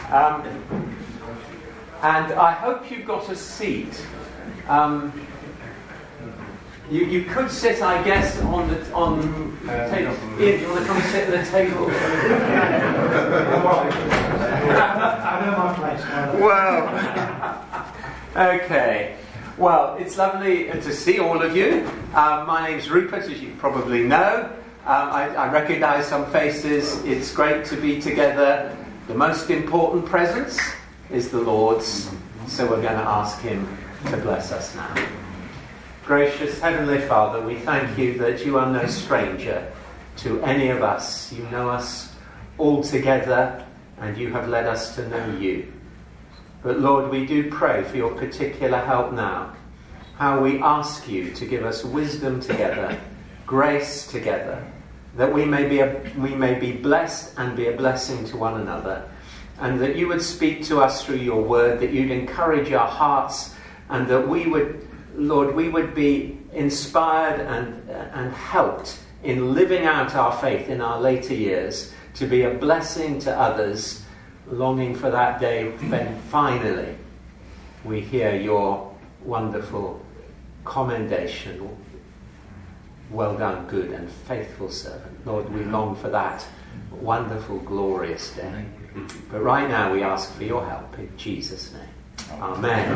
And I hope you've got a seat. You could sit, I guess, on the table. Ian, do you want to come sit at the table? I know my place. Well, okay. Well, it's lovely to see all of you. My name's Rupert, as you probably know. I recognise some faces. It's great to be together. The most important presence is the Lord's, so we're going to ask Him to bless us now. Gracious Heavenly Father, we thank you that you are no stranger to any of us. You know us all together, and you have led us to know you. But Lord, we do pray for your particular help now. How we ask you to give us wisdom together, grace together, that we may be blessed and be a blessing to one another, and that you would speak to us through your word, that you'd encourage our hearts, and that we would, Lord, we would be inspired and helped in living out our faith in our later years, to be a blessing to others, longing for that day when finally we hear your wonderful commendation. Well done, good and faithful servant. Lord, we long for that wonderful, glorious day. But right now we ask for your help in Jesus' name. Amen.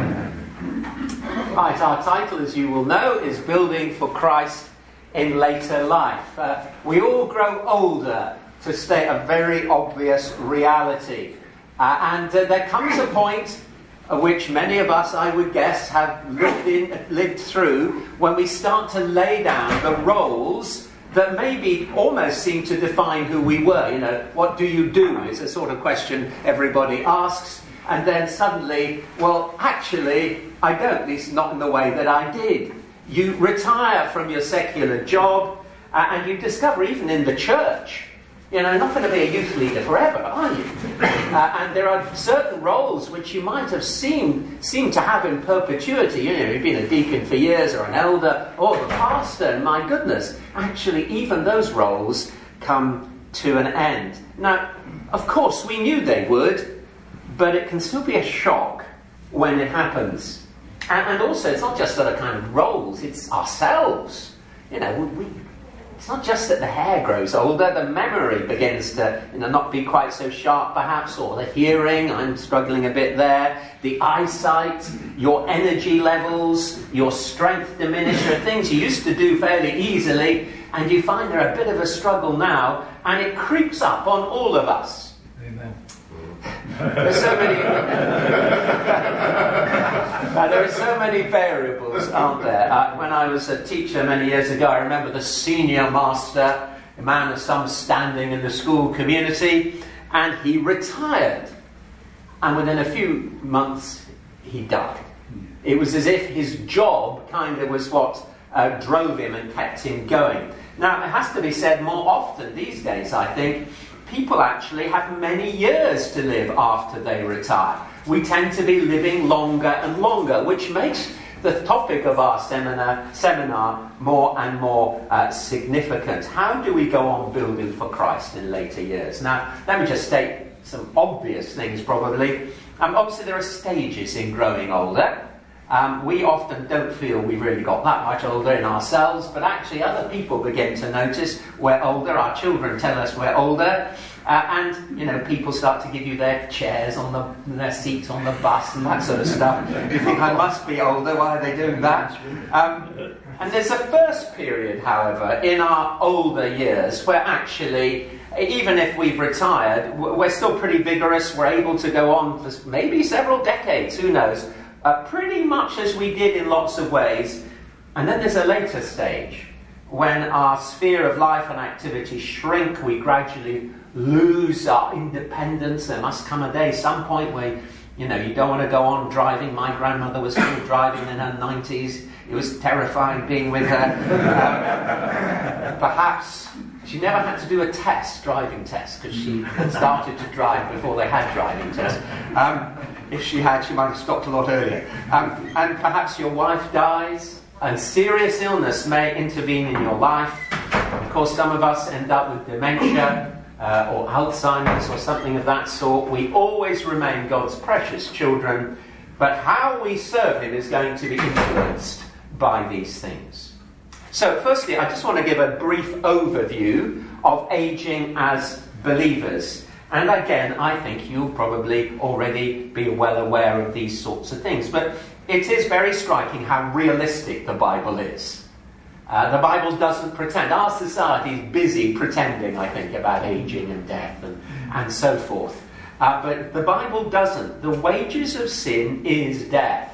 Right, our title, as you will know, is Building for Christ in Later Life. We all grow older, to state a very obvious reality. And there comes a point which many of us, I would guess, have lived through, when we start to lay down the roles that maybe almost seem to define who we were. You know, what do you do is a sort of question everybody asks. And then suddenly, well, actually, I don't, at least not in the way that I did. You retire from your secular job, and you discover, even in the church, you know, you're not going to be a youth leader forever, are you? And there are certain roles which you might have seemed to have in perpetuity. You know, you've been a deacon for years, or an elder, or the pastor, and my goodness, actually, even those roles come to an end. Now, of course, we knew they would, but it can still be a shock when it happens. And also, it's not just sort of kind of roles, it's ourselves. You know, it's not just that the hair grows older, the memory begins to, you know, not be quite so sharp perhaps, or the hearing, I'm struggling a bit there, the eyesight, your energy levels, your strength diminish. There are things you used to do fairly easily, and you find they're a bit of a struggle now, and it creeps up on all of us. Amen. There's so many there are so many variables, aren't there? When I was a teacher many years ago, I remember the senior master, a man of some standing in the school community, and he retired. And within a few months, he died. It was as if his job kind of was what drove him and kept him going. Now, it has to be said more often these days, I think, people actually have many years to live after they retire. We tend to be living longer and longer, which makes the topic of our seminar more and more significant. How do we go on building for Christ in later years? Now, let me just state some obvious things, probably. Obviously, there are stages in growing older. We often don't feel we really got that much older in ourselves, but actually other people begin to notice we're older. Our children tell us we're older, and you know, people start to give you their chairs their seats on the bus and that sort of stuff. You think, I must be older. Why are they doing that? And there's a first period, however, in our older years where actually, even if we've retired, we're still pretty vigorous. We're able to go on for maybe several decades. Who knows? Pretty much as we did in lots of ways. And then there's a later stage when our sphere of life and activity shrink. We gradually lose our independence. There must come a day, some point, where you know, you don't want to go on driving. My grandmother was still driving in her 90s. It was terrifying being with her. Perhaps she never had to do a driving test, because she started to drive before they had driving tests. If she had, she might have stopped a lot earlier. And perhaps your wife dies, and serious illness may intervene in your life. Of course, some of us end up with dementia. or Alzheimer's or something of that sort. We always remain God's precious children, but how we serve him is going to be influenced by these things. So firstly, I just want to give a brief overview of aging as believers. And again, I think you'll probably already be well aware of these sorts of things. But it is very striking how realistic the Bible is. The Bible doesn't pretend. Our society is busy pretending, I think, about aging and death and so forth. But the Bible doesn't. The wages of sin is death.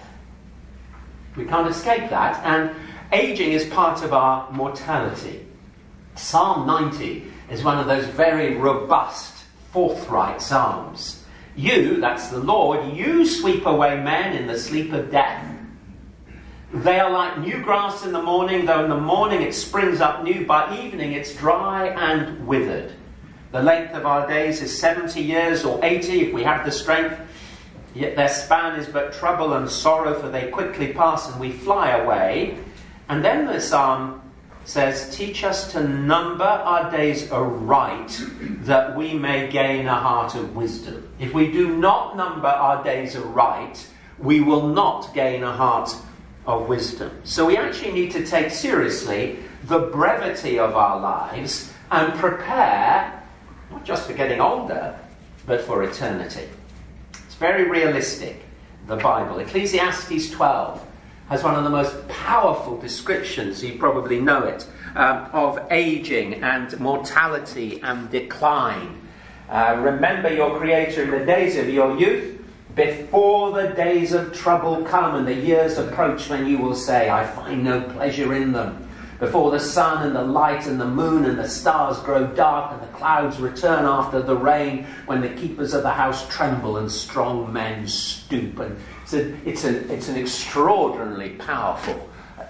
We can't escape that. And aging is part of our mortality. Psalm 90 is one of those very robust, forthright psalms. You, that's the Lord, you sweep away men in the sleep of death. They are like new grass in the morning, though in the morning it springs up new, by evening it's dry and withered. The length of our days is 70 years or 80 if we have the strength, yet their span is but trouble and sorrow, for they quickly pass and we fly away. And then the psalm says, teach us to number our days aright, that we may gain a heart of wisdom. If we do not number our days aright, we will not gain a heart of wisdom. So we actually need to take seriously the brevity of our lives and prepare, not just for getting older, but for eternity. It's very realistic, the Bible. Ecclesiastes 12 has one of the most powerful descriptions, you probably know it, of aging and mortality and decline. Remember your Creator in the days of your youth, before the days of trouble come and the years approach when you will say, I find no pleasure in them. Before the sun and the light and the moon and the stars grow dark and the clouds return after the rain, when the keepers of the house tremble and strong men stoop. And it's an extraordinarily powerful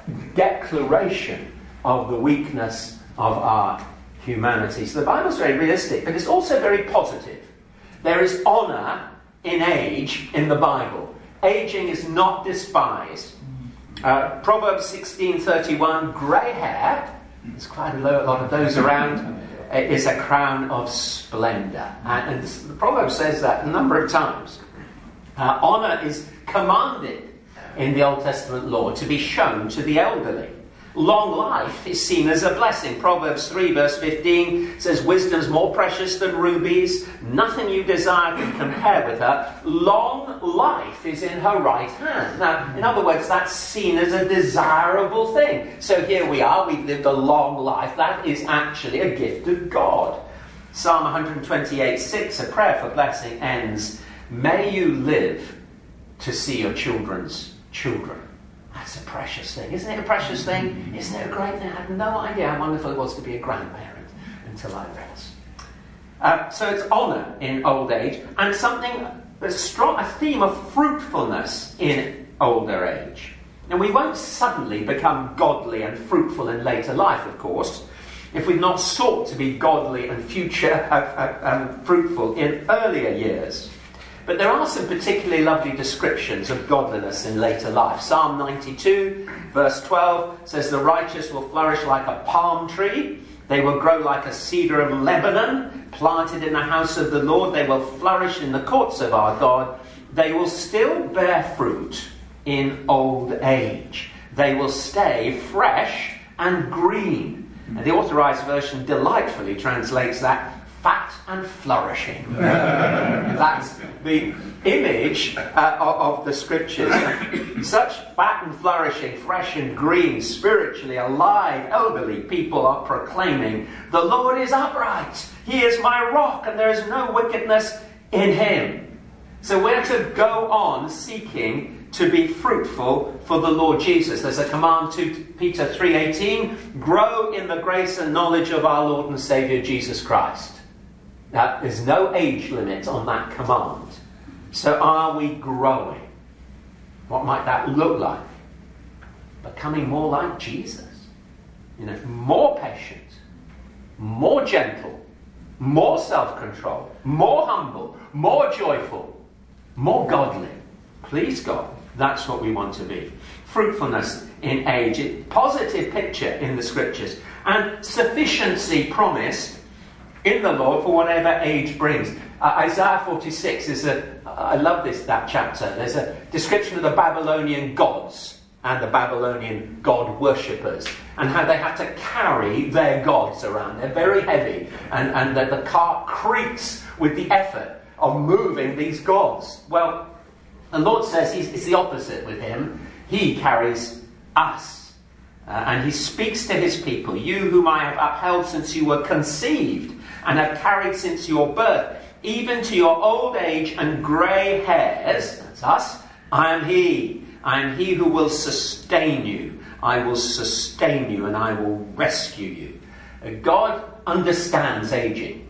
declaration of the weakness of our humanity. So the Bible's very realistic, but it's also very positive. There is honour in age in the Bible. Aging is not despised. Proverbs 16:31, grey hair, there's quite a lot of those around, is a crown of splendour. And the Proverb says that a number of times. Honour is commanded in the Old Testament law to be shown to the elderly. Long life is seen as a blessing. Proverbs 3 verse 15 says, wisdom's more precious than rubies. Nothing you desire can compare with her. Long life is in her right hand. Now, in other words, that's seen as a desirable thing. So here we are, we've lived a long life. That is actually a gift of God. Psalm 128:6, a prayer for blessing, ends, may you live to see your children's children. That's a precious thing. Isn't it a precious thing? Isn't it a great thing? I had no idea how wonderful it was to be a grandparent until I read. So it's honour in old age, and a theme of fruitfulness in older age. Now, we won't suddenly become godly and fruitful in later life, of course, if we've not sought to be godly and fruitful in earlier years. But there are some particularly lovely descriptions of godliness in later life. Psalm 92, verse 12, says, the righteous will flourish like a palm tree. They will grow like a cedar of Lebanon, planted in the house of the Lord. They will flourish in the courts of our God. They will still bear fruit in old age. They will stay fresh and green. And the Authorized Version delightfully translates that, fat and flourishing. That's the image of the Scriptures. Such fat and flourishing, fresh and green, spiritually alive, elderly people are proclaiming, the Lord is upright. He is my rock, and there is no wickedness in him. So we're to go on seeking to be fruitful for the Lord Jesus. There's a command to Peter 3:18, grow in the grace and knowledge of our Lord and Saviour Jesus Christ. Now, there's no age limit on that command. So are we growing? What might that look like? Becoming more like Jesus. More patient, more gentle, more self-control, more humble, more joyful, more godly. Please God, that's what we want to be. Fruitfulness in age, a positive picture in the Scriptures. And sufficiency promised in the Lord for whatever age brings. Isaiah 46 is I love that chapter. There's a description of the Babylonian gods and the Babylonian god worshippers, and how they have to carry their gods around. They're very heavy, and the cart creaks with the effort of moving these gods. Well, the Lord says it's the opposite with him. He carries us. And he speaks to his people, you whom I have upheld since you were conceived, and have carried since your birth, even to your old age and grey hairs, that's us, I am he who will sustain you. I will sustain you and I will rescue you. God understands aging.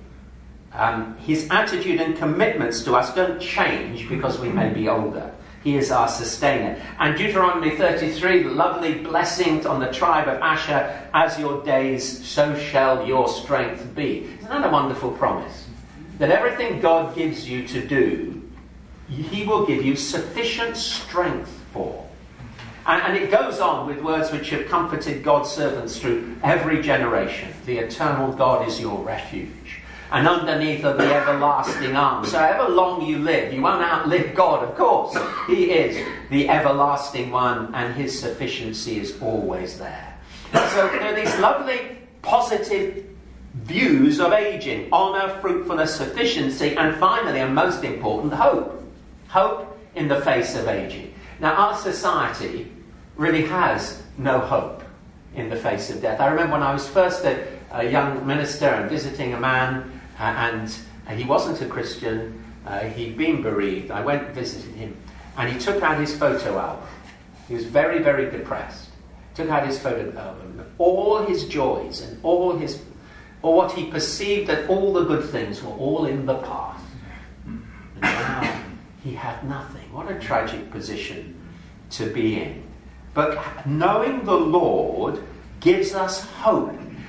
His attitude and commitments to us don't change because we may be older. He is our sustainer. And Deuteronomy 33, the lovely blessing on the tribe of Asher, as your days, so shall your strength be. Isn't that a wonderful promise? That everything God gives you to do, he will give you sufficient strength for. And it goes on with words which have comforted God's servants through every generation. The eternal God is your refuge. And underneath are the everlasting arms. So however long you live, you won't outlive God, of course. He is the everlasting one, and his sufficiency is always there. So there are these lovely positive views of aging: honour, fruitfulness, sufficiency, and finally, and most important, hope. Hope in the face of aging. Now, our society really has no hope in the face of death. I remember when I was first a young minister and visiting a man, and he wasn't a Christian, he'd been bereaved. I went and visited him, and he took out his photo album. He was very, very depressed. Took out his photo album, all his joys and all what he perceived that all the good things were all in the past. And now he had nothing. What a tragic position to be in. But knowing the Lord gives us hope.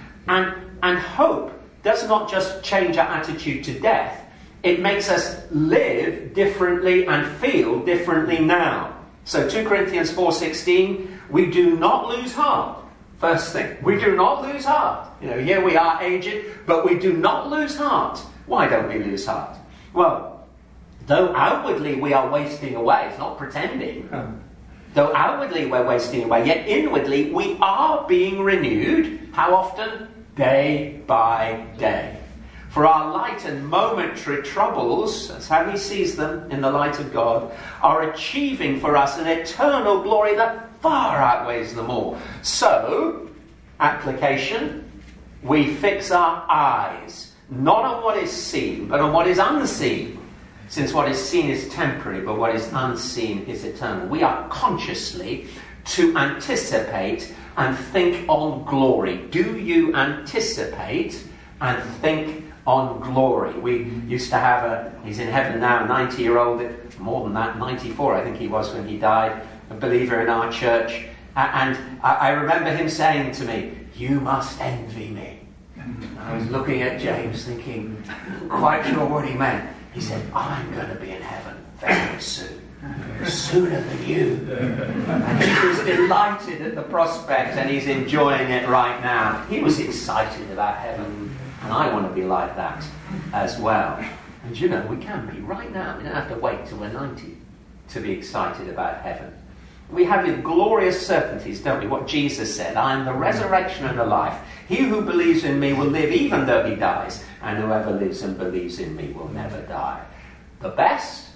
And hope does not just change our attitude to death. It makes us live differently and feel differently now. So 2 Corinthians 4:16, we do not lose heart. First thing, we do not lose heart. Here we are aged, but we do not lose heart. Why don't we lose heart? Well, though outwardly we are wasting away, it's not pretending. Though outwardly we're wasting away, yet inwardly we are being renewed. How often? Day by day. For our light and momentary troubles, that's how he sees them in the light of God, are achieving for us an eternal glory that far outweighs them all. So, application, we fix our eyes, not on what is seen, but on what is unseen. Since what is seen is temporary, but what is unseen is eternal. We are consciously to anticipate and think on glory. Do you anticipate and think on glory? We used to have he's in heaven now, a 90-year-old, more than that, 94 I think he was when he died, a believer in our church. And I remember him saying to me, you must envy me. I was looking at James thinking, not quite sure what he meant. He said, I'm going to be in heaven very soon. Sooner than you. And he was delighted at the prospect, and he's enjoying it right now. He was excited about heaven, and I want to be like that as well. And we can be right now. We don't have to wait till we're 90 to be excited about heaven. We have with glorious certainties, don't we, what Jesus said, I am the resurrection and the life. He who believes in me will live even though he dies, and whoever lives and believes in me will never die. The best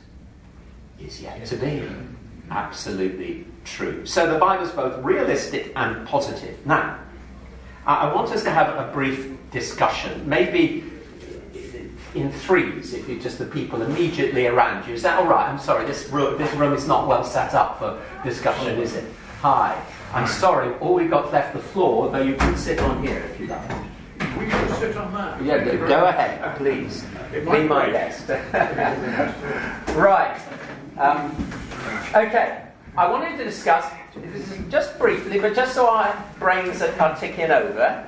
is yet to be. Absolutely true. So the Bible's both realistic and positive. Now, I want us to have a brief discussion, maybe in threes, if you're just the people immediately around you. Is that all right? I'm sorry, this room is not well set up for discussion, is it? Hi. I'm sorry, all we've got left the floor, though you can sit on here if you like. We should sit on that. Yeah, go ahead, please. Be my guest. Right. Okay. I wanted to discuss, just briefly, but just so our brains are ticking over,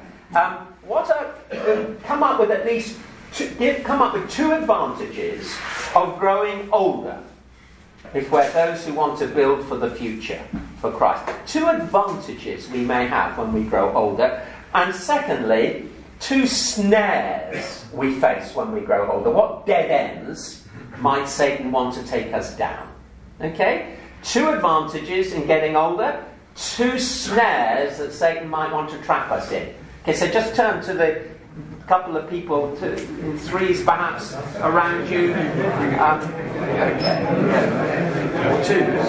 come up with at least come up with two advantages of growing older, if we're those who want to build for the future, for Christ. Two advantages we may have when we grow older. And secondly, two snares we face when we grow older. What dead ends might Satan want to take us down? Okay? Two advantages in getting older, two snares that Satan might want to trap us in. Okay, so just turn to the couple of people, in threes perhaps, around you. Or twos.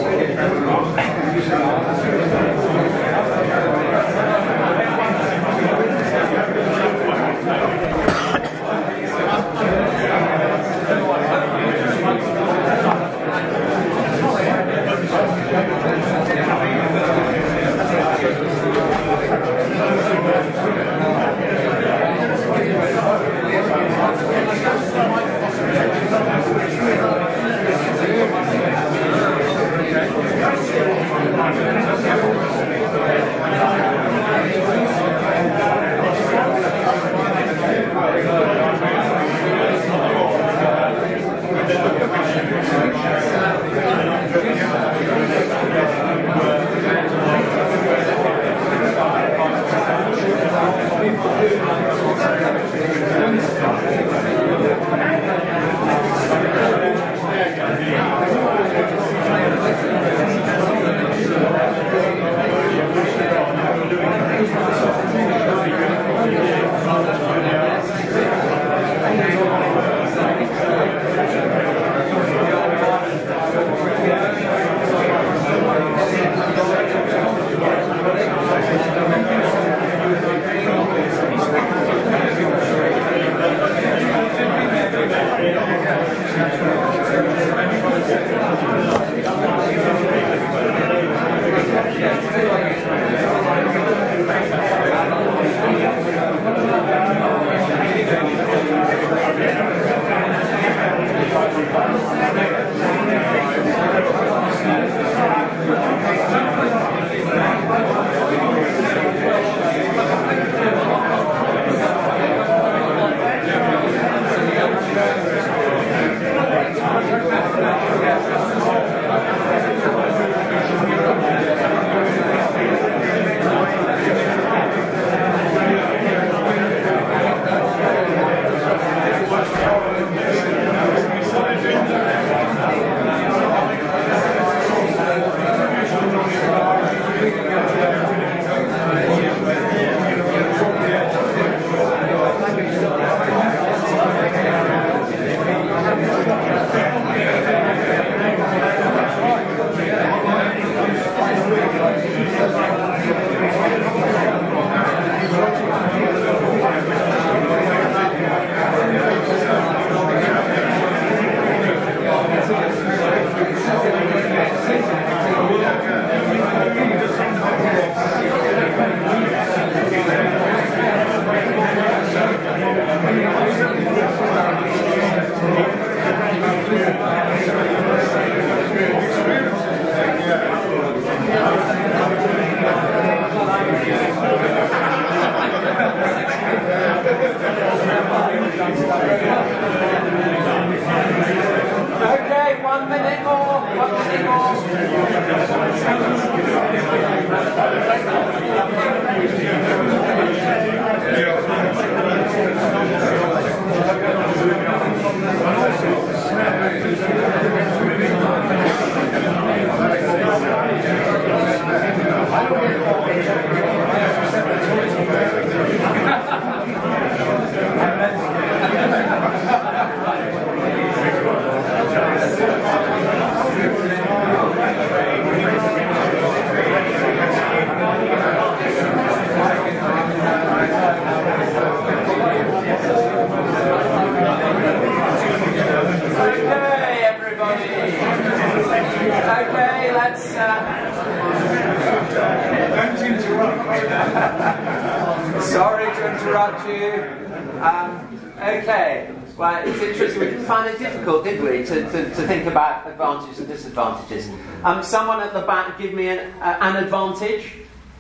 Sorry to interrupt you. Okay. Well, it's interesting. We didn't find it difficult, did we, to think about advantages and disadvantages? Someone at the back give me an advantage.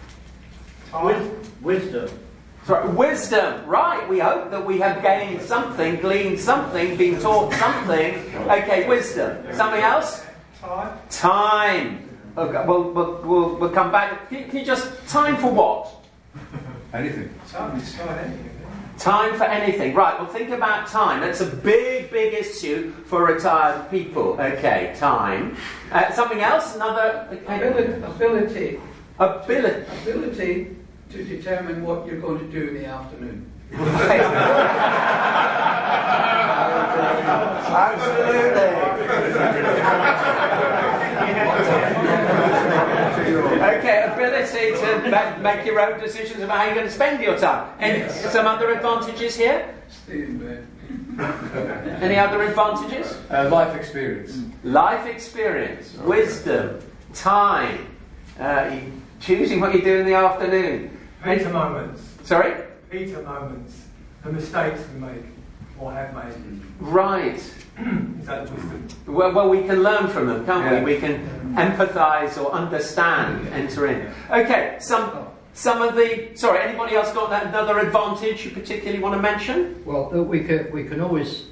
Wisdom. Sorry, wisdom. Right. We hope that we have gained something, gleaned something, been taught something. Okay, wisdom. Something else? Time. Okay, we'll come back. Can you just time for what? Anything. Time for anything. Right, well, think about time. That's a big, big issue for retired people. Okay, time. Something else? Another... Ability Ability. to determine what you're going to do in the afternoon. Okay, ability to make your own decisions about how you're going to spend your time. And some other advantages here? Stay in bed. Any other advantages? Life experience. Life experience, wisdom, time, choosing what you do in the afternoon. Peter moments. Sorry? Peter moments. The mistakes we make or have made. Right. Is that wisdom? Well, we can learn from them, can't we? We can empathise or understand, enter in. Okay, some of the... Sorry, anybody else got another advantage you particularly want to mention? Well, we can always...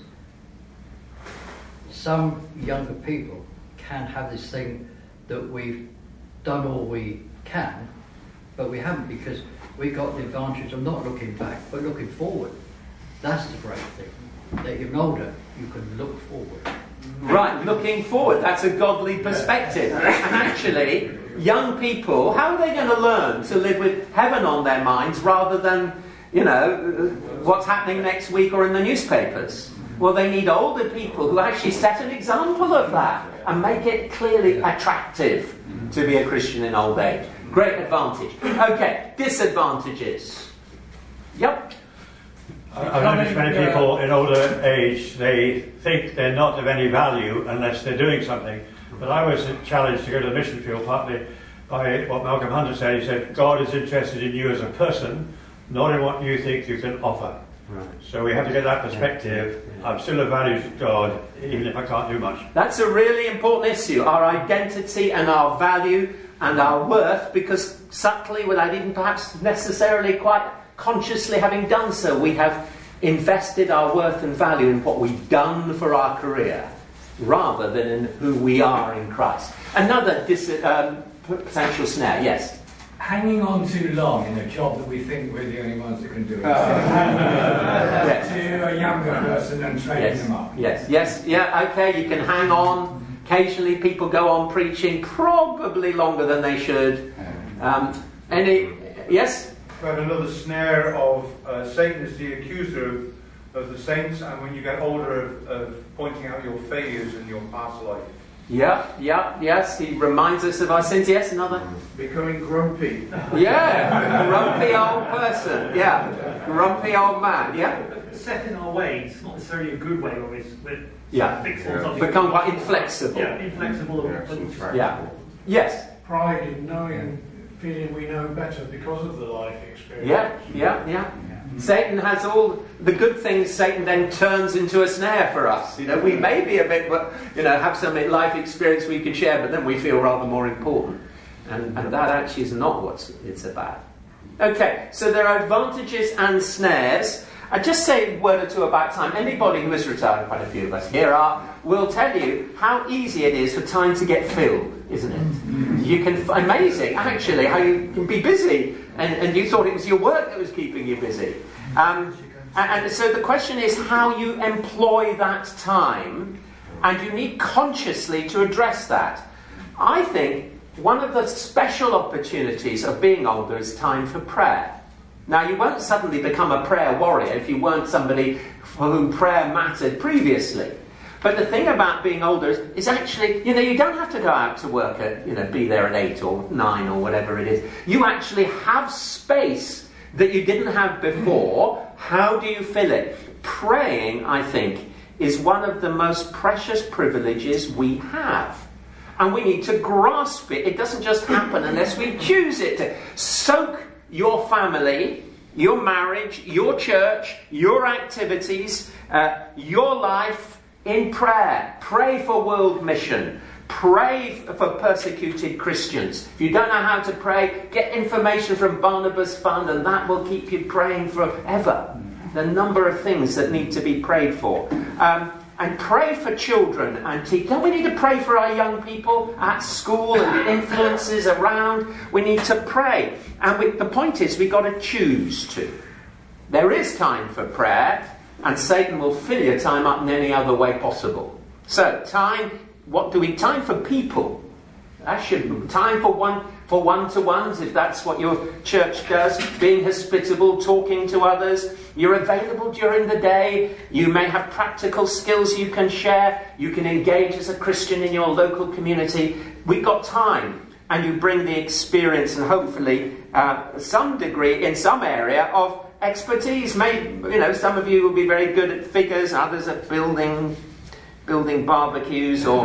Some younger people can have this thing that we've done all we can, but we haven't because we got the advantage of not looking back, but looking forward. That's the great thing. That you're older, you can look forward. Right, looking forward. That's a godly perspective. And actually, young people, how are they going to learn to live with heaven on their minds rather than, what's happening next week or in the newspapers? Well, they need older people who actually set an example of that and make it clearly attractive to be a Christian in old age. Great advantage. Okay, disadvantages. Yep. I've noticed many people in older age, they think they're not of any value unless they're doing something. But I was challenged to go to the mission field partly by what Malcolm Hunter said. He said, God is interested in you as a person, not in what you think you can offer. Right. So we have to get that perspective. I'm still of value to God, even if I can't do much. That's a really important issue, our identity and our value and our worth, because subtly, without even perhaps necessarily quite consciously having done so, we have invested our worth and value in what we've done for our career rather than in who we are in Christ. Another potential snare, yes? Hanging on too long in a job that we think we're the only ones that can do it. Yes. To a younger person and training them up. Yes, okay, you can hang on. Occasionally people go on preaching probably longer than they should. Yes? We have another snare of Satan is the accuser of the saints, and when you get older of pointing out your failures in your past life. Yes, he reminds us of our sins. Yes, another? Becoming grumpy. Yeah, grumpy old person. Yeah, grumpy old man. Yeah. Set in our ways, not necessarily a good way, always. Fixed on something. Become quite inflexible. Yeah, inflexible. Yeah. Yes. Pride in knowing, feeling we know better because of the life experience. Yeah. Satan has all the good things. Satan then turns into a snare for us. We may be a bit, have some life experience we can share, but then we feel rather more important, and that actually is not what it's about. Okay, so there are advantages and snares. I just say a word or two about time. Anybody who is retired, quite a few of us here will tell you how easy it is for time to get filled, isn't it? You can amazing, actually, how you can be busy. And you thought it was your work that was keeping you busy. And so the question is how you employ that time, and you need consciously to address that. I think one of the special opportunities of being older is time for prayer. Now, you won't suddenly become a prayer warrior if you weren't somebody for whom prayer mattered previously. But the thing about being older is actually, you don't have to go out to work at, be there at 8 or 9 or whatever it is. You actually have space that you didn't have before. How do you fill it? Praying, I think, is one of the most precious privileges we have. And we need to grasp it. It doesn't just happen unless we choose it. To soak your family, your marriage, your church, your activities, your life in prayer. Pray for world mission. Pray for persecuted Christians. If you don't know how to pray, get information from Barnabas Fund, and that will keep you praying forever. The number of things that need to be prayed for. And pray for children and teach. Don't we need to pray for our young people at school and the influences around? We need to pray. And the point is, we've got to choose to. There is time for prayer, and Satan will fill your time up in any other way possible. So, time for people. That should be time for one-to-ones, if that's what your church does. Being hospitable, talking to others. You're available during the day. You may have practical skills you can share. You can engage as a Christian in your local community. We've got time. And you bring the experience and hopefully some degree in some area of expertise. Some of you will be very good at figures, others at building barbecues or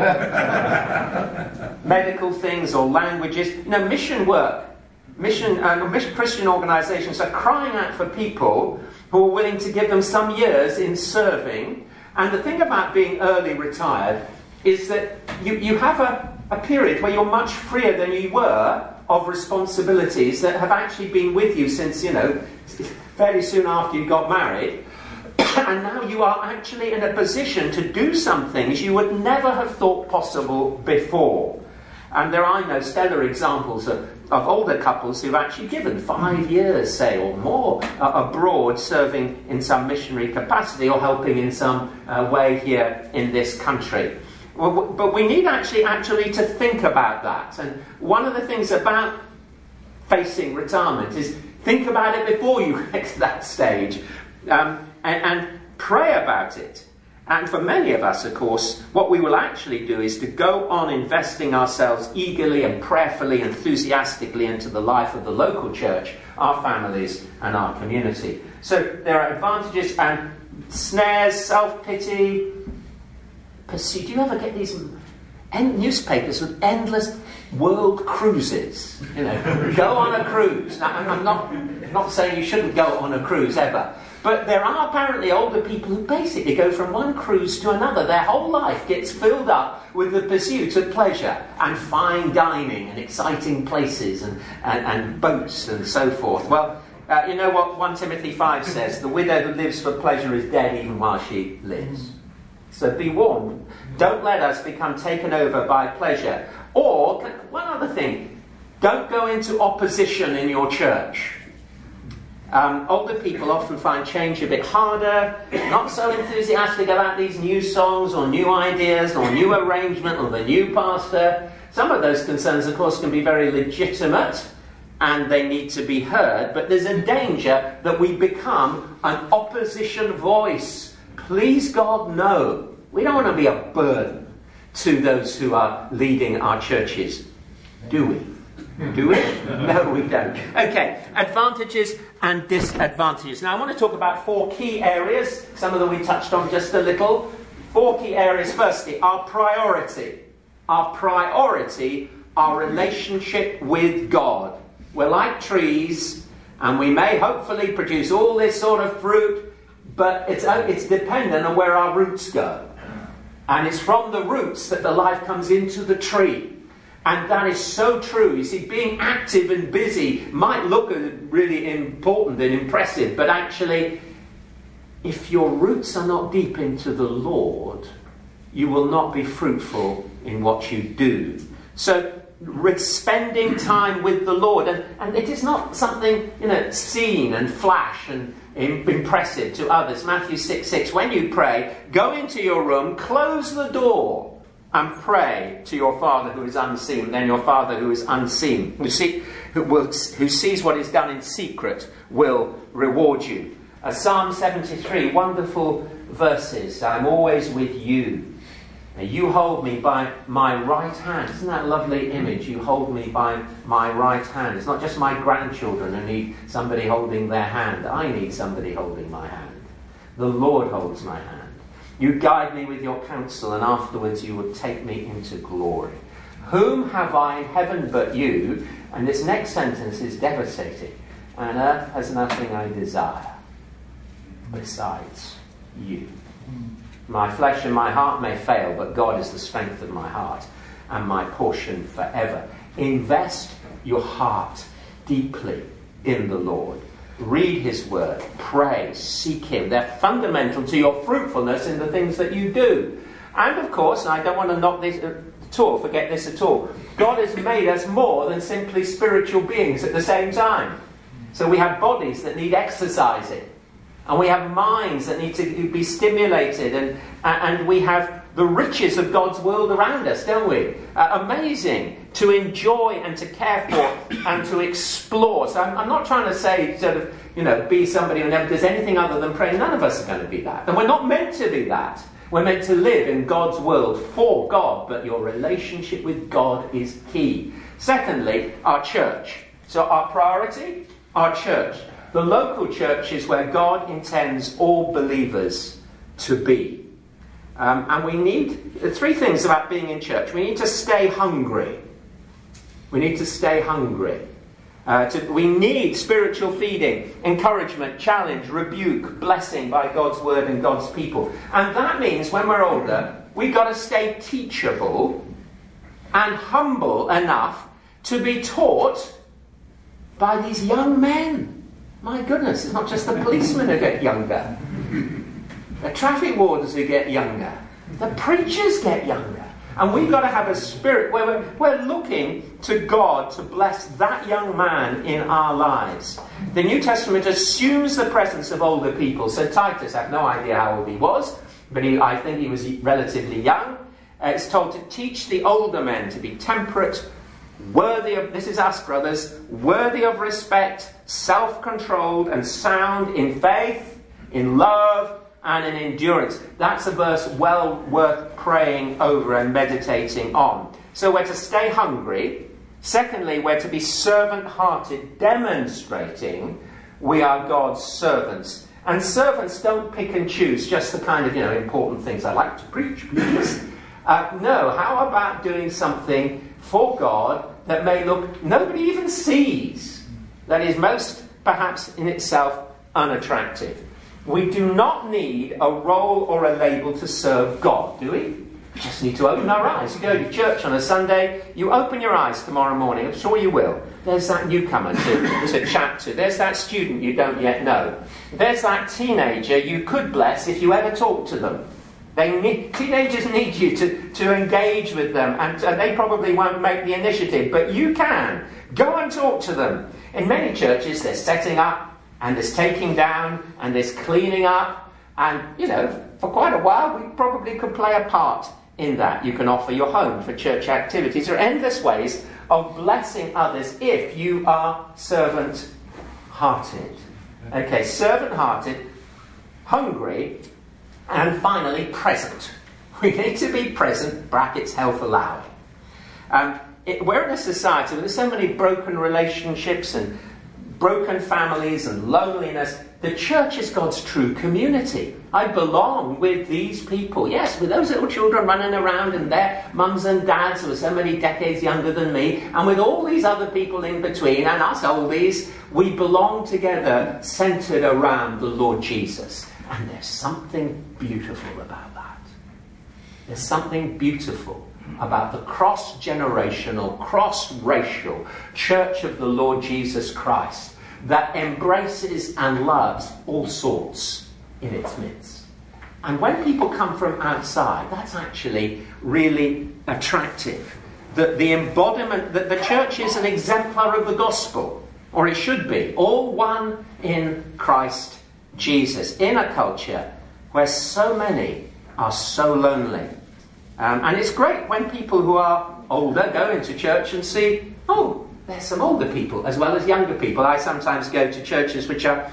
medical things or languages. Mission work. Christian organisations are crying out for people who are willing to give them some years in serving. And the thing about being early retired is that you have a period where you're much freer than you were of responsibilities that have actually been with you since, fairly soon after you got married. And now you are actually in a position to do some things you would never have thought possible before. And there are, stellar examples of older couples who've actually given 5 years, say, or more abroad, serving in some missionary capacity or helping in some way here in this country. But we need actually to think about that. And one of the things about facing retirement is think about it before you get to that stage. And pray about it. And for many of us, of course, what we will actually do is to go on investing ourselves eagerly and prayerfully, enthusiastically into the life of the local church, our families and our community. So there are advantages and snares, self-pity, pursuit. Do you ever get these newspapers with endless world cruises? Go on a cruise. Now, I'm not saying you shouldn't go on a cruise ever. But there are apparently older people who basically go from one cruise to another. Their whole life gets filled up with the pursuit of pleasure and fine dining and exciting places and boats and so forth. Well, you know what 1 Timothy 5 says? The widow who lives for pleasure is dead even while she lives. So be warned. Don't let us become taken over by pleasure. Or, one other thing, don't go into opposition in your church. Older people often find change a bit harder, not so enthusiastic about these new songs or new ideas or new arrangement or the new pastor. Some of those concerns, of course, can be very legitimate and they need to be heard, but there's a danger that we become an opposition voice. Please God, no. We don't want to be a burden to those who are leading our churches, do we? Do we? No, we don't. Okay, advantages and disadvantages. Now, I want to talk about 4 key areas. Some of them we touched on just a little. 4 key areas. Firstly, our priority. Our priority, our relationship with God. We're like trees, and we may hopefully produce all this sort of fruit, but it's dependent on where our roots go. And it's from the roots that the life comes into the tree. And that is so true. You see, being active and busy might look really important and impressive, but actually, if your roots are not deep into the Lord, you will not be fruitful in what you do. So, spending time with the Lord, and it is not something, seen and flash and impressive to others. Matthew 6:6, when you pray, go into your room, close the door, and pray to your Father who is unseen. Then your Father who is unseen, who sees what is done in secret, will reward you. Psalm 73, wonderful verses. I'm always with you. You hold me by my right hand. Isn't that a lovely image? You hold me by my right hand. It's not just my grandchildren who need somebody holding their hand. I need somebody holding my hand. The Lord holds my hand. You guide me with your counsel, and afterwards you will take me into glory. Whom have I in heaven but you? And this next sentence is devastating. And earth has nothing I desire besides you. My flesh and my heart may fail, but God is the strength of my heart and my portion forever. Invest your heart deeply in the Lord. Read his word, pray, seek him. They're fundamental to your fruitfulness in the things that you do. And of course, I don't want to knock this at all, forget this at all. God has made us more than simply spiritual beings at the same time. So we have bodies that need exercising. And we have minds that need to be stimulated. And we have the riches of God's world around us, don't we? Amazing to enjoy and to care for and to explore. So I'm not trying to say sort of, be somebody who never does anything other than pray. None of us are going to be that. And we're not meant to be that. We're meant to live in God's world for God, but your relationship with God is key. Secondly, our church. So our priority, our church. The local church is where God intends all believers to be. And we need three things about being in church. We need to stay hungry. We need to stay hungry. We need spiritual feeding, encouragement, challenge, rebuke, blessing by God's word and God's people. And that means when we're older, we've got to stay teachable and humble enough to be taught by these young men. My goodness, it's not just the policemen who get younger. The traffic wardens who get younger. The preachers get younger. And we've got to have a spirit where we're looking to God to bless that young man in our lives. The New Testament assumes the presence of older people. So Titus, I have no idea how old he was, but I think he was relatively young. It's told to teach the older men to be temperate, worthy of, this is us brothers, worthy of respect, self-controlled and sound in faith, in love, and in endurance. That's a verse well worth praying over and meditating on. So we're to stay hungry. Secondly, we're to be servant-hearted, demonstrating we are God's servants. And servants don't pick and choose just the kind of, important things. I like to preach, please. No, how about doing something for God that may look, nobody even sees, that is most, perhaps in itself, unattractive. We do not need a role or a label to serve God, do we? We just need to open our eyes. You go to church on a Sunday, you open your eyes tomorrow morning, I'm sure you will. There's that newcomer to chat to. There's that student you don't yet know. There's that teenager you could bless if you ever talk to them. Teenagers need you to engage with them, and they probably won't make the initiative, but you can. Go and talk to them. In many churches, there's setting up, and there's taking down, and there's cleaning up, and, for quite a while, we probably could play a part in that. You can offer your home for church activities. There are endless ways of blessing others if you are servant-hearted. Okay, servant-hearted, hungry, and finally, present. We need to be present, brackets, health allowing. We're in a society where there's so many broken relationships and broken families and loneliness. The church is God's true community. I belong with these people. Yes, with those little children running around and their mums and dads who are so many decades younger than me, and with all these other people in between, and us oldies, we belong together, centred around the Lord Jesus. And there's something beautiful about that. There's something beautiful about the cross-generational, cross-racial church of the Lord Jesus Christ that embraces and loves all sorts in its midst. And when people come from outside, that's actually really attractive. The embodiment, that the church is an exemplar of the gospel, or it should be, all one in Christ Jesus, in a culture where so many are so lonely. And it's great when people who are older go into church and see, oh, there's some older people as well as younger people. I sometimes go to churches which are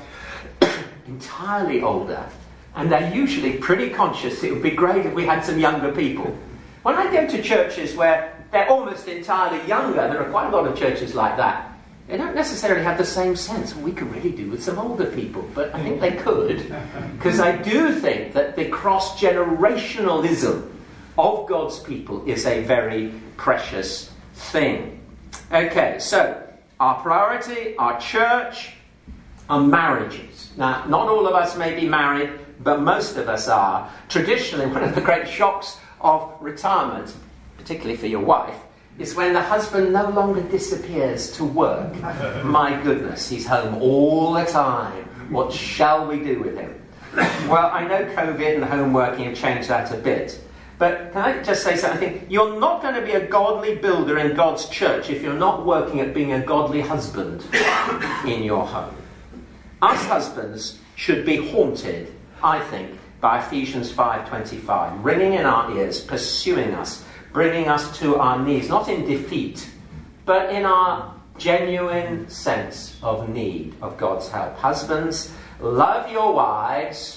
entirely older, and they're usually pretty conscious it would be great if we had some younger people. When I go to churches where they're almost entirely younger, there are quite a lot of churches like that, they don't necessarily have the same sense. We could really do with some older people, but I think they could, because I do think that the cross-generationalism of God's people is a very precious thing. Okay, so our priority, our church, are marriages. Now, not all of us may be married, but most of us are. Traditionally, one of the great shocks of retirement, particularly for your wife, is when the husband no longer disappears to work. My goodness, he's home all the time. What shall we do with him? Well, I know COVID and home working have changed that a bit. But can I just say something? I think you're not going to be a godly builder in God's church if you're not working at being a godly husband in your home. Us husbands should be haunted, I think, by Ephesians 5:25, ringing in our ears, pursuing us, bringing us to our knees, not in defeat, but in our genuine sense of need of God's help. Husbands, love your wives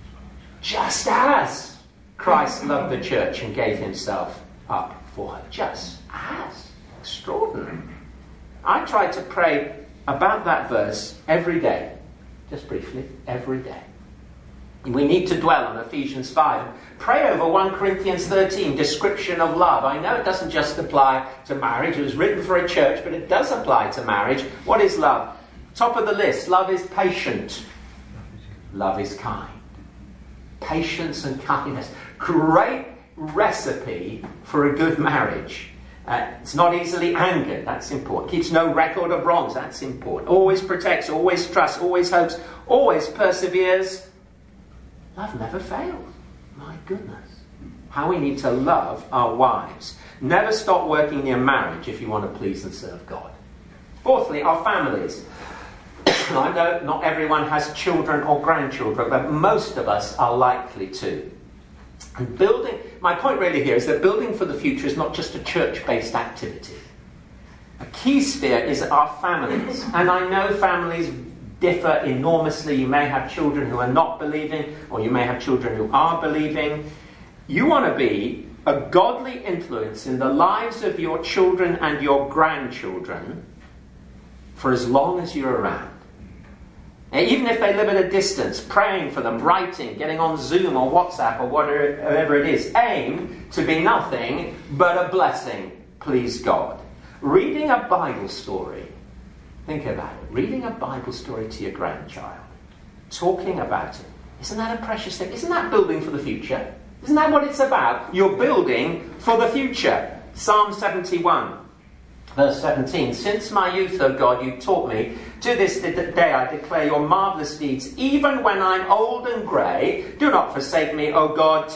just as Christ loved the church and gave himself up for her. Just as. Extraordinary. I try to pray about that verse every day. Just briefly, every day. We need to dwell on Ephesians 5. Pray over 1 Corinthians 13, description of love. I know it doesn't just apply to marriage. It was written for a church, but it does apply to marriage. What is love? Top of the list. Love is patient. Love is kind. Patience and kindness. Great recipe for a good marriage. It's not easily angered. That's important. Keeps no record of wrongs. That's important. Always protects, always trusts, always hopes, always perseveres. Love never fails. My goodness. How we need to love our wives. Never stop working in your marriage if you want to please and serve God. Fourthly, our families. I know not everyone has children or grandchildren, but most of us are likely to. And my point really here is that building for the future is not just a church-based activity. A key sphere is our families. And I know families differ enormously. You may have children who are not believing, or you may have children who are believing. You want to be a godly influence in the lives of your children and your grandchildren for as long as you're around. Even if they live at a distance, praying for them, writing, getting on Zoom or WhatsApp or whatever it is, aim to be nothing but a blessing, please God. Reading a Bible story, think about it, reading a Bible story to your grandchild, talking about it, isn't that a precious thing? Isn't that building for the future? Isn't that what it's about? You're building for the future. Psalm 71. Verse 17, since my youth, O God, you taught me, to this day I declare your marvellous deeds. Even when I'm old and grey, do not forsake me, O God,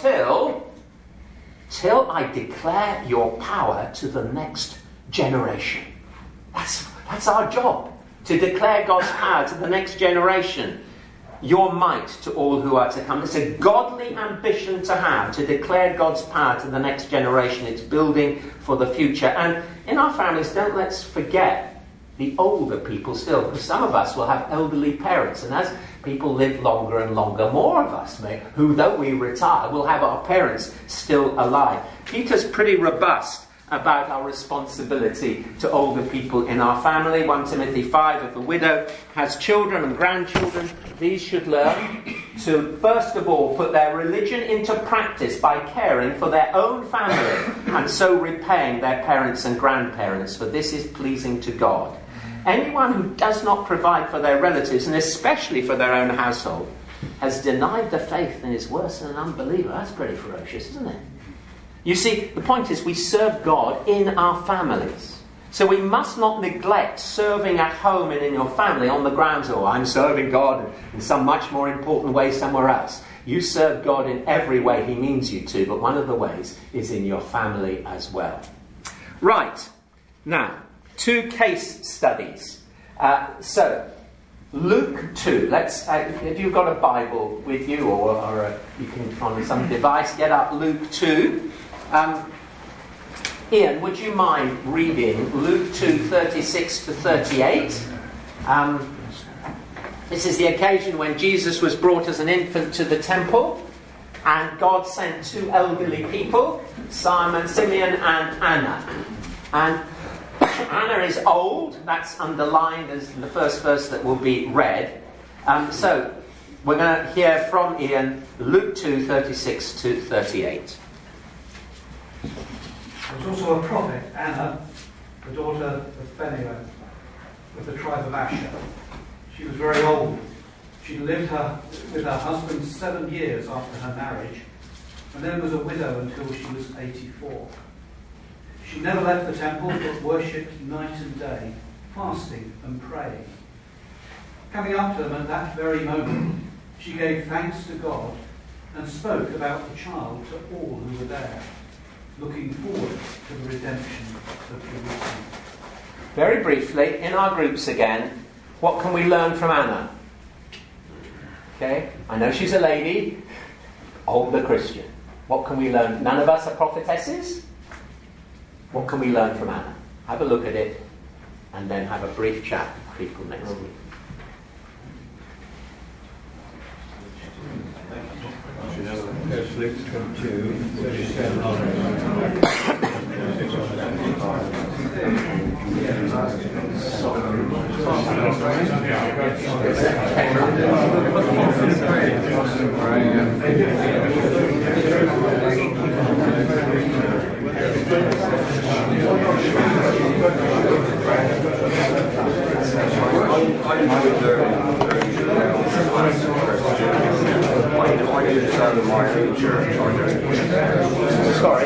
till I declare your power to the next generation. That's our job, to declare God's power to the next generation. Your might to all who are to come. It's a godly ambition to have, to declare God's power to the next generation. It's building for the future. And in our families, don't let's forget the older people still, because some of us will have elderly parents, and as people live longer and longer, more of us may, who though we retire, will have our parents still alive. Peter's pretty robust about our responsibility to older people in our family. 1 Timothy 5, if the widow has children and grandchildren, these should learn to, first of all, put their religion into practice by caring for their own family and so repaying their parents and grandparents, for this is pleasing to God. Anyone who does not provide for their relatives, and especially for their own household, has denied the faith and is worse than an unbeliever. That's pretty ferocious, isn't it? You see, the point is we serve God in our families. So we must not neglect serving at home and in your family on the grounds, oh, I'm serving God in some much more important way somewhere else. You serve God in every way he means you to, but one of the ways is in your family as well. Right. Now, 2 case studies. So, Luke 2. Let's, if you've got a Bible with you or you can on some device, get up Luke 2. Ian, would you mind reading Luke 2, 36 to 38? This is the occasion when Jesus was brought as an infant to the temple, and God sent 2 elderly people, Simeon and Anna. And Anna is old, that's underlined as the first verse that will be read. So, we're going to hear from Ian, Luke 2, 36 to 38. There was also a prophet, Anna, the daughter of Phanuel, of the tribe of Asher. She was very old. She lived with her husband 7 years after her marriage, and then was a widow until she was 84. She never left the temple, but worshipped night and day, fasting and praying. Coming up to them at that very moment, she gave thanks to God and spoke about the child to all who were there, looking forward to the redemption of Jerusalem. Very briefly, in our groups again, what can we learn from Anna? Okay? I know she's a lady, older Christian. What can we learn? None of us are prophetesses. What can we learn from Anna? Have a look at it, and then have a brief chat with people next week. It's Luke 22, 37 on Sorry.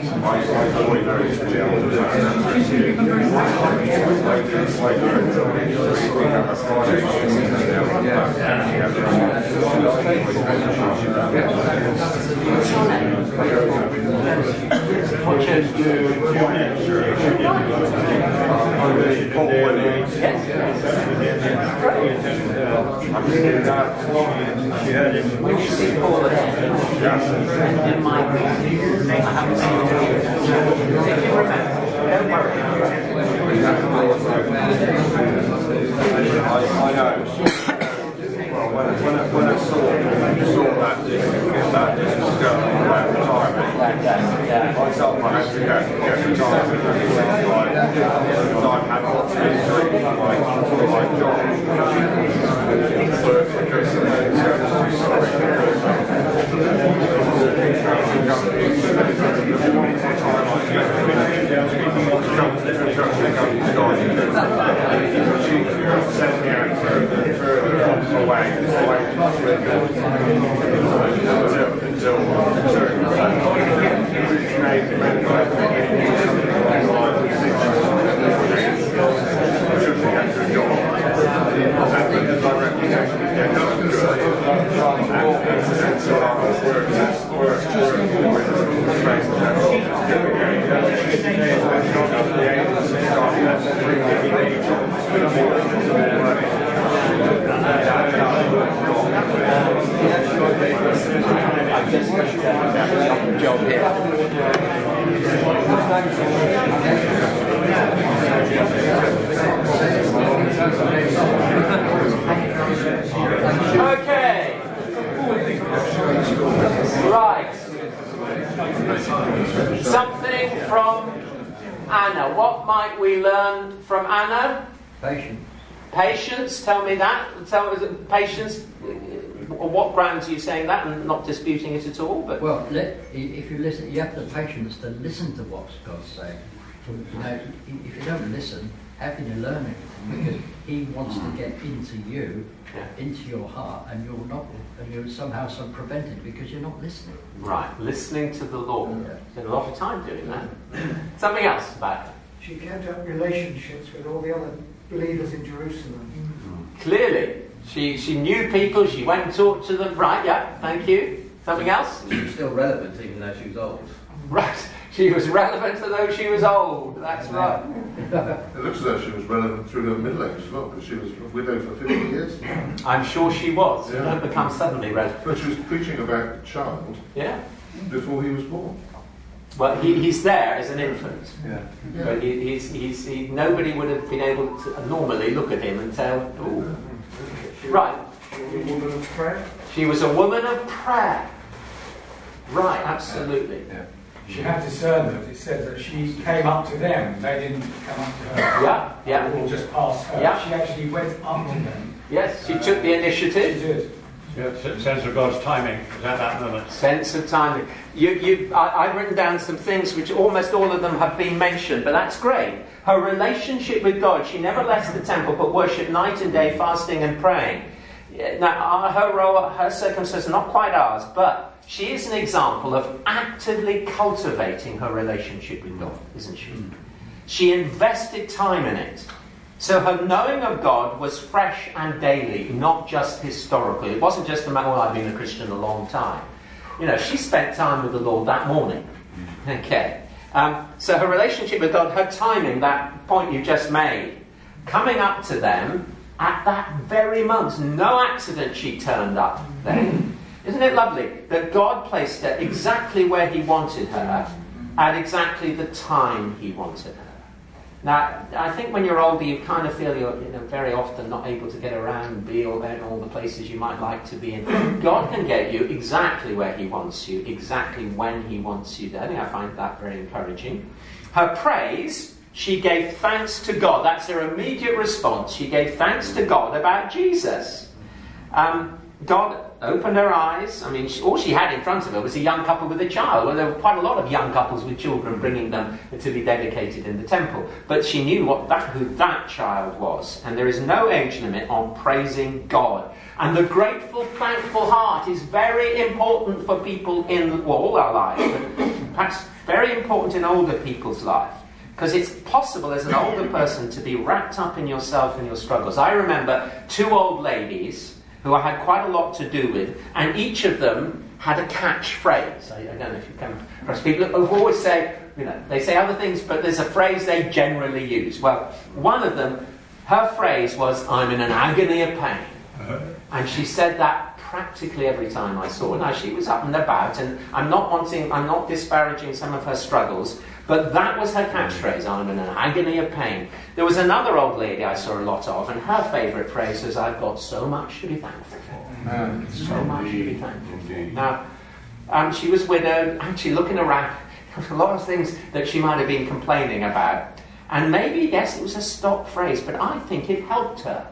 When I saw that this was going on about retirement, myself, I had to get retirement. I've had lots of injury for my job. Okay. Right. Something from Anna. What might we learn from Anna? Patience. Patience. Tell me that. Tell me patience. On what grounds are you saying that? And not disputing it at all. But well, if you listen, you have the patience to listen to what God's saying. You know, if you don't listen, how can you learn it? Because He wants to get into you, into your heart, and you're somehow prevented because you're not listening. Right, listening to the Lord. Spend a lot of time doing that. Something else about her. She kept up relationships with all the other believers in Jerusalem. Clearly, she knew people. She went and talked to them. Right, yeah, thank you. Something else? She was still relevant even though she was old. Right. She was relevant although she was old. That's right. It looks as though she was relevant through her middle age as well, because she was a widow for 50 years. I'm sure she was. She didn't become suddenly relevant. But she was preaching about the child before he was born. Well, he's there as an infant. But nobody would have been able to normally look at him and tell, ooh. Right. She was a woman of prayer. Right, absolutely. She had discernment. It said that she came up to them. They didn't come up to her. Or just past her. She actually went up to them. Yes, she took the initiative. She did. Sense of God's timing was at that moment. Sense of timing. I've written down some things which almost all of them have been mentioned, but that's great. Her relationship with God. She never left the temple, but worshipped night and day, fasting and praying. Now, her role, her circumstances are not quite ours, but she is an example of actively cultivating her relationship with God, isn't she? She invested time in it. So her knowing of God was fresh and daily, not just historically. It wasn't just about, well, I've been a Christian a long time. You know, she spent time with the Lord that morning. Okay. So her relationship with God, her timing, that point you just made, coming up to them, at that very month. No accident she turned up then. Isn't it lovely that God placed her exactly where he wanted her at exactly the time he wanted her? Now, I think when you're older, you kind of feel you're very often not able to get around and be in all the places you might like to be in. God can get you exactly where he wants you, exactly when he wants you there. I find that very encouraging. Her praise, she gave thanks to God. That's her immediate response. She gave thanks to God about Jesus. God opened her eyes. I mean, all she had in front of her was a young couple with a child. Well, there were quite a lot of young couples with children bringing them to be dedicated in the temple. But she knew who that child was. And there is no age limit on praising God. And the grateful, thankful heart is very important for people in all our lives. But perhaps very important in older people's life. Because it's possible as an older person to be wrapped up in yourself and your struggles. I remember 2 old ladies who I had quite a lot to do with, and each of them had a catchphrase. I don't know if you come across people who always say, they say other things, but there's a phrase they generally use. Well, one of them, her phrase was, "I'm in an agony of pain." And she said that practically every time I saw her. Now, she was up and about, and I'm not disparaging some of her struggles, but that was her catchphrase, "I'm in an agony of pain." There was another old lady I saw a lot of, and her favourite phrase was, "I've got so much to be thankful for." So much to be thankful for. Now, she was widowed, actually looking around, there were a lot of things that she might have been complaining about. And maybe, yes, it was a stock phrase, but I think it helped her.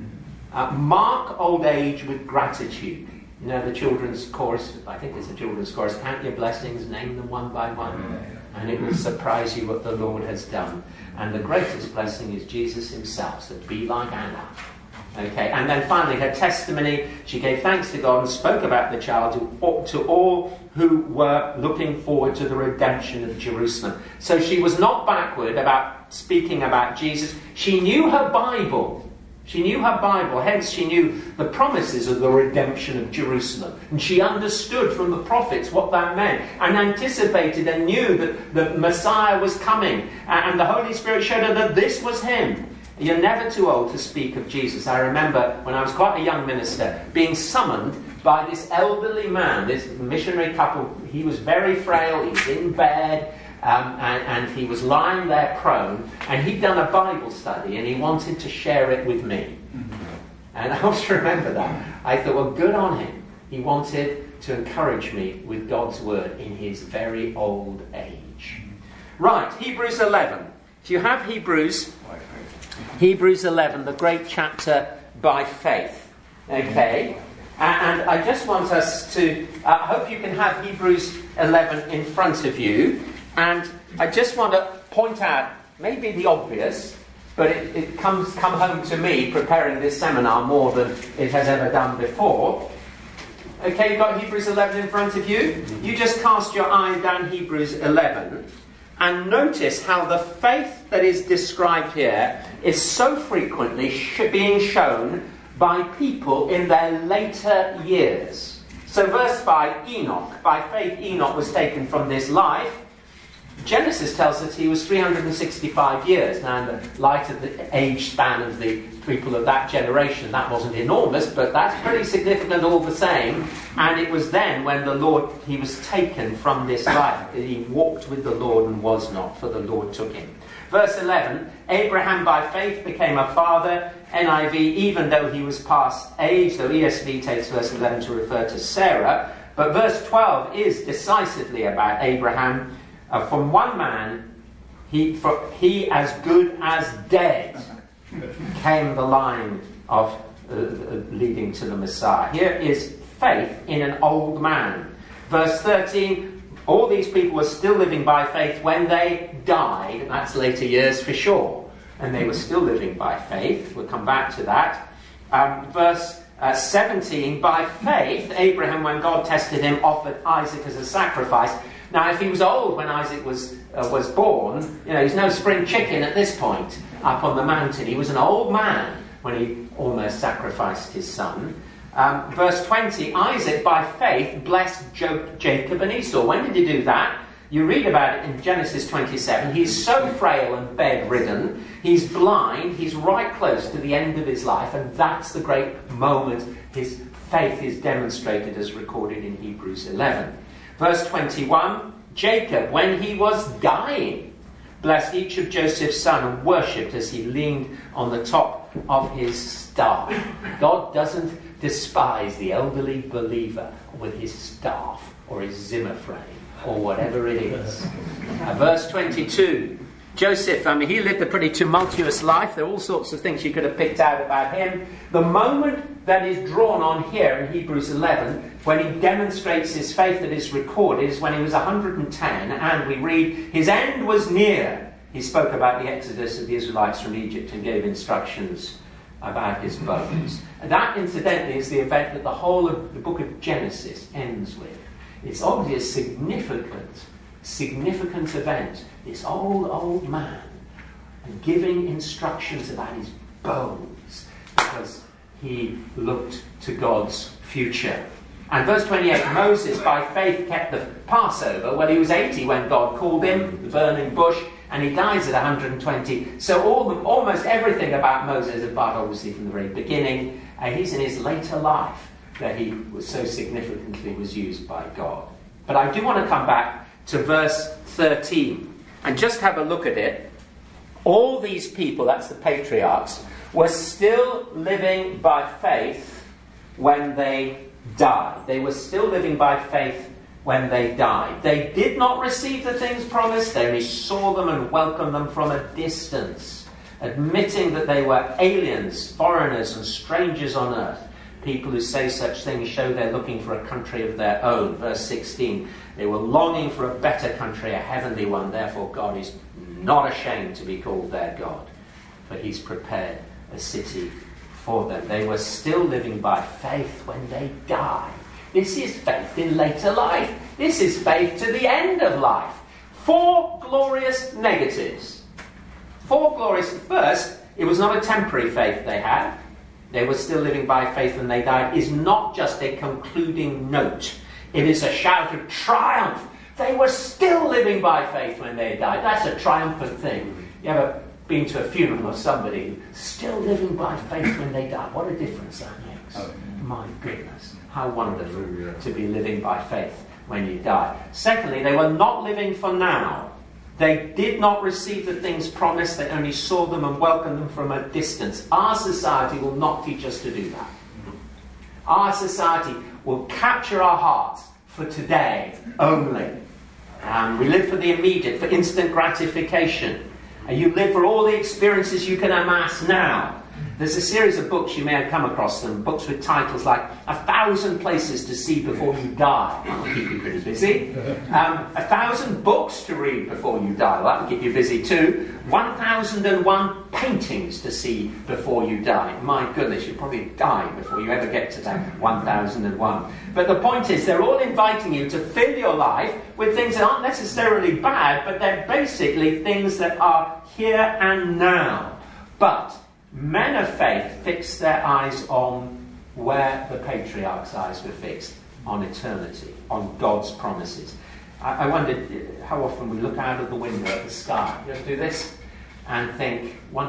Mark old age with gratitude. The children's chorus, I think it's a children's chorus, count your blessings, name them one by one, and it will surprise you what the Lord has done. And the greatest blessing is Jesus himself, so be like Anna. Okay, and then finally her testimony, she gave thanks to God and spoke about the child to all who were looking forward to the redemption of Jerusalem. So she was not backward about speaking about Jesus. She knew her Bible. She knew her Bible, hence she knew the promises of the redemption of Jerusalem. And she understood from the prophets what that meant, and anticipated and knew that the Messiah was coming. And the Holy Spirit showed her that this was him. You're never too old to speak of Jesus. I remember when I was quite a young minister, being summoned by this elderly man, this missionary couple. He was very frail, he was in bed, and he was lying there prone, and he'd done a Bible study, and he wanted to share it with me. And I always remember that. I thought, well, good on him. He wanted to encourage me with God's word in his very old age. Right, Hebrews 11. If you have Hebrews 11, the great chapter by faith. Okay? And I just want us to, I hope you can have Hebrews 11 in front of you. And I just want to point out, maybe the obvious, but it come home to me preparing this seminar more than it has ever done before. Okay, you've got Hebrews 11 in front of you. You just cast your eye down Hebrews 11 and notice how the faith that is described here is so frequently being shown by people in their later years. So verse 5, Enoch. By faith Enoch was taken from this life. Genesis tells us he was 365 years. Now, in the light of the age span of the people of that generation, that wasn't enormous, but that's pretty significant all the same. And it was then when he was taken from this life, that he walked with the Lord and was not, for the Lord took him. Verse 11, Abraham by faith became a father, NIV, even though he was past age, though ESV takes verse 11 to refer to Sarah. But verse 12 is decisively about Abraham. From one man, he as good as dead, came the line of leading to the Messiah. Here is faith in an old man. Verse 13, all these people were still living by faith when they died. That's later years for sure. And they were still living by faith. We'll come back to that. Verse 17, by faith, Abraham, when God tested him, offered Isaac as a sacrifice. Now, if he was old when Isaac was born, he's no spring chicken at this point up on the mountain. He was an old man when he almost sacrificed his son. Verse 20, Isaac, by faith, blessed Jacob and Esau. When did he do that? You read about it in Genesis 27. He's so frail and bedridden, he's blind, he's right close to the end of his life, and that's the great moment his faith is demonstrated as recorded in Hebrews 11. Verse 21, Jacob, when he was dying, blessed each of Joseph's sons and worshipped as he leaned on the top of his staff. God doesn't despise the elderly believer with his staff or his Zimmer frame or whatever it is. Verse 22, Joseph, he lived a pretty tumultuous life. There are all sorts of things you could have picked out about him. The moment that is drawn on here in Hebrews 11, when he demonstrates his faith that is recorded, is when he was 110, and we read, his end was near. He spoke about the exodus of the Israelites from Egypt and gave instructions about his bones. And that, incidentally, is the event that the whole of the book of Genesis ends with. It's obviously a significant event. This old man and giving instructions about his bones because he looked to God's future. And verse 28, Moses by faith kept the Passover. Well, he was 80 when God called him, the burning bush, and he dies at 120. So almost everything about Moses, apart obviously from the very beginning, he's in his later life that he was so significantly was used by God. But I do want to come back to verse 13 and just have a look at it. All these people, that's the patriarchs, were still living by faith when they died. They were still living by faith when they died. They did not receive the things promised. They only saw them and welcomed them from a distance, admitting that they were aliens, foreigners and strangers on earth. People who say such things show they're looking for a country of their own. Verse 16, they were longing for a better country, a heavenly one. Therefore God is not ashamed to be called their God, for he's prepared a city for them. They were still living by faith when they died. This is faith in later life. This is faith to the end of life. 4 glorious negatives. 4 glorious. First, it was not a temporary faith they had. They were still living by faith when they died. Is not just a concluding note. It is a shout of triumph. They were still living by faith when they died. That's a triumphant thing. You ever been to a funeral of somebody still living by faith when they died? What a difference that makes. My goodness. How wonderful to be living by faith when you die. Secondly, they were not living for now. They did not receive the things promised. They only saw them and welcomed them from a distance. Our society will not teach us to do that. Our society will capture our hearts for today only. We live for the immediate, for instant gratification. And you live for all the experiences you can amass now. There's a series of books, you may have come across them, books with titles like 1,000 Places to See Before You Die. That'll keep you pretty busy. 1,000 Books to Read Before You Die. Well, that'll keep you busy too. 1,001 Paintings to See Before You Die. My goodness, you'll probably die before you ever get to that 1,001. But the point is, they're all inviting you to fill your life with things that aren't necessarily bad, but they're basically things that are here and now. But men of faith fixed their eyes on where the patriarchs' eyes were fixed, on eternity, on God's promises. I wondered how often we look out of the window at the sky. You ever do this? And think, one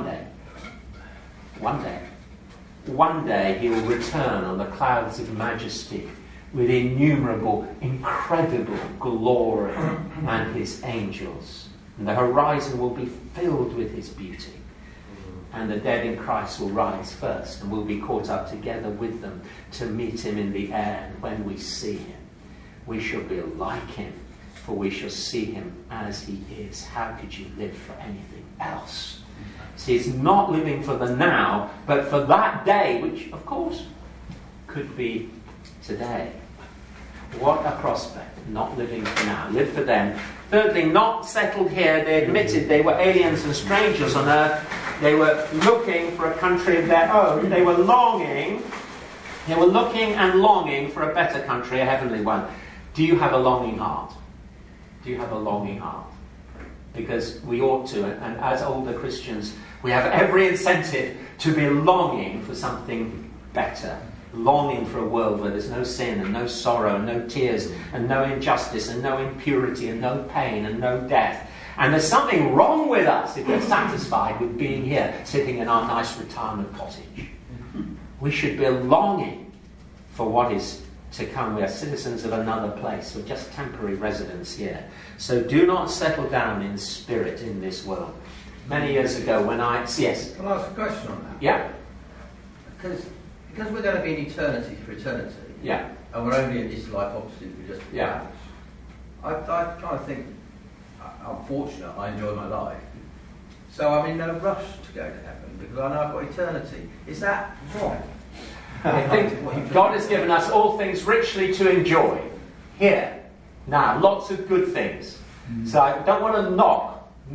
day he will return on the clouds of majesty with innumerable, incredible glory and his angels. And the horizon will be filled with his beauty. And the dead in Christ will rise first, and we'll be caught up together with them to meet him in the air. And when we see him, we shall be like him, for we shall see him as he is. How could you live for anything else? See, it's not living for the now, but for that day, which, of course, could be today. What a prospect, not living for now. Live for them. Thirdly, not settled here. They admitted they were aliens and strangers on earth. They were looking for a country of their own. They were looking and longing for a better country, a heavenly one. Do you have a longing heart? Do you have a longing heart? Because we ought to, and as older Christians, we have every incentive to be longing for something better longing for a world where there's no sin and no sorrow and no tears and no injustice and no impurity and no pain and no death. And there's something wrong with us if we're satisfied with being here, sitting in our nice retirement cottage. We should be longing for what is to come. We are citizens of another place. We're just temporary residents here. So do not settle down in spirit in this world. Many years ago when yes? Can I ask a question on that? Yeah. Because we're going to be in eternity for eternity. Yeah. And we're only in this life, obviously, we just yeah. I kind of think, I'm fortunate, I enjoy my life. So I'm in no rush to go to heaven because I know I've got eternity. Is that right? I think God has given us all things richly to enjoy here. Now, lots of good things. So I don't want to knock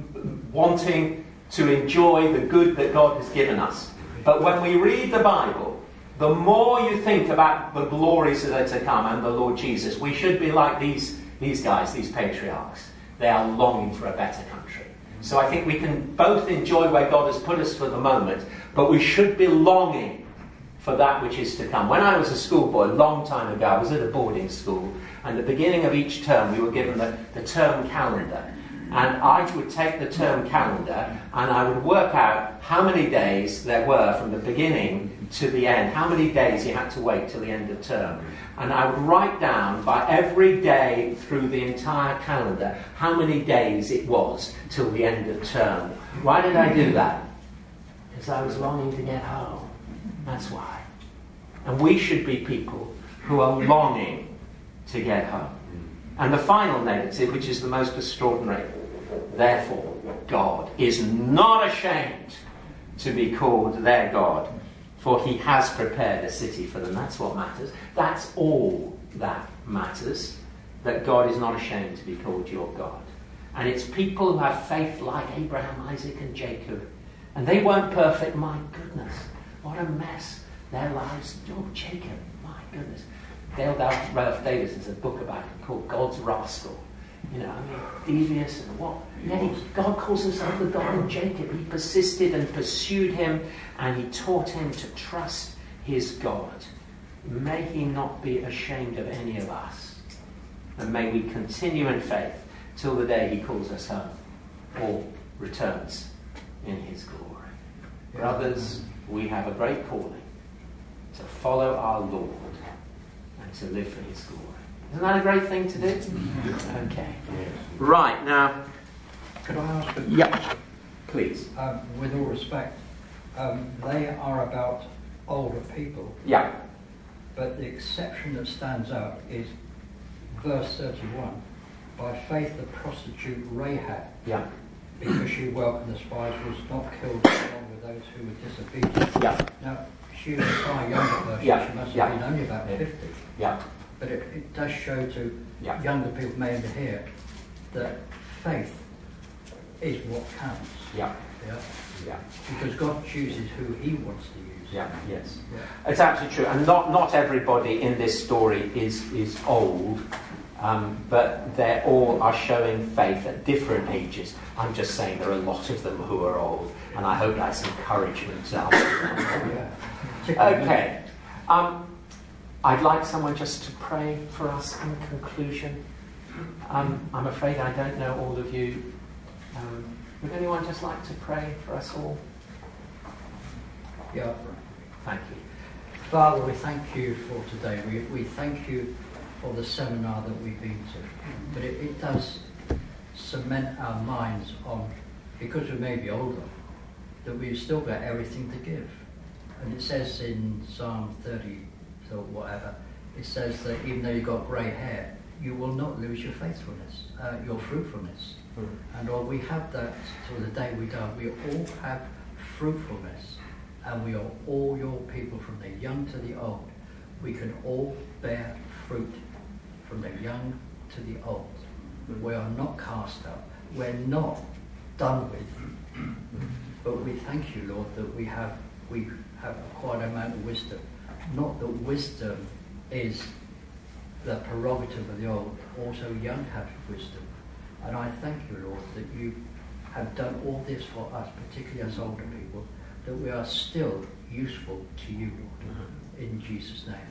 wanting to enjoy the good that God has given us. But when we read the Bible, the more you think about the glories that are to come and the Lord Jesus, we should be like these guys, these patriarchs. They are longing for a better country. So I think we can both enjoy where God has put us for the moment, but we should be longing for that which is to come. When I was a schoolboy, a long time ago, I was at a boarding school, and at the beginning of each term we were given the term calendar. And I would take the term calendar and I would work out how many days there were from the beginning to the end, how many days you had to wait till the end of term. And I would write down by every day through the entire calendar how many days it was till the end of term. Why did I do that? Because I was longing to get home. That's why. And we should be people who are longing to get home. And the final negative, which is the most extraordinary, therefore God is not ashamed to be called their God, for he has prepared a city for them. That's what matters. That's all that matters, that God is not ashamed to be called your God. And it's people who have faith like Abraham, Isaac and Jacob. And they weren't perfect, my goodness. What a mess their lives. Oh, Jacob, my goodness. Dale Ralph Davis has a book about him called God's Rascal. You know, I mean, devious and what? Yet God calls himself the God of Jacob. He persisted and pursued him, and he taught him to trust his God. May he not be ashamed of any of us. And may we continue in faith till the day he calls us home or returns in his glory. Brothers, we have a great calling to follow our Lord and to live for his glory. Isn't that a great thing to do? Okay. Right, now... Could I ask a question? Yeah, please. With all respect, they are about older people. Yeah. But the exception that stands out is verse 31. By faith the prostitute Rahab, yeah, because she welcomed the spies, was not killed along with those who were disobedient. Yeah. Now, she was a far younger person. Yeah. She must have been only about 50. Yeah. But it does show to younger people maybe here that faith is what counts. Yeah. Yeah. Yeah. Because God chooses who he wants to use. Yeah, yes. Yeah. It's absolutely true. And not everybody in this story is old, but they all are showing faith at different ages. I'm just saying there are a lot of them who are old, and I hope that's encouragement to us. Okay. I'd like someone just to pray for us in conclusion. I'm afraid I don't know all of you. Would anyone just like to pray for us all? Yeah. Thank you. Father, we thank you for today. We thank you for the seminar that we've been to. But it does cement our minds on, because we may be older, that we've still got everything to give. And it says in Psalm 30, so whatever, it says that even though you've got grey hair, you will not lose your faithfulness, your fruitfulness. And all we have that till the day we die. We all have fruitfulness, and we are all your people, from the young to the old. We can all bear fruit, from the young to the old. We are not cast out. We're not done with. But we thank you, Lord, that we have quite an amount of wisdom. Not that wisdom is the prerogative of the old. Also, young have wisdom. And I thank you, Lord, that you have done all this for us, particularly us older people, that we are still useful to you, Lord. in Jesus' name.